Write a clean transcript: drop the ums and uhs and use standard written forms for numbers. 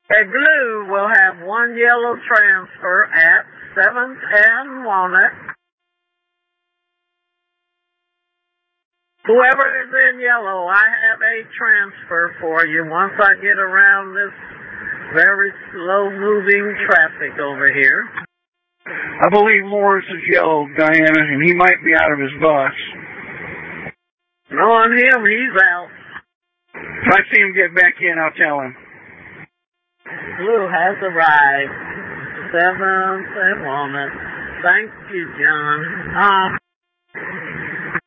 A blue will have one yellow transfer at 7th and Walnut. Whoever is in yellow, I have a transfer for you once I get around this very slow-moving traffic over here. I believe Morris is yellow, Diana, and he might be out of his bus. On him, he's out. If I see him get back in, I'll tell him. Blue has arrived. 7th and Walnut. Thank you, John.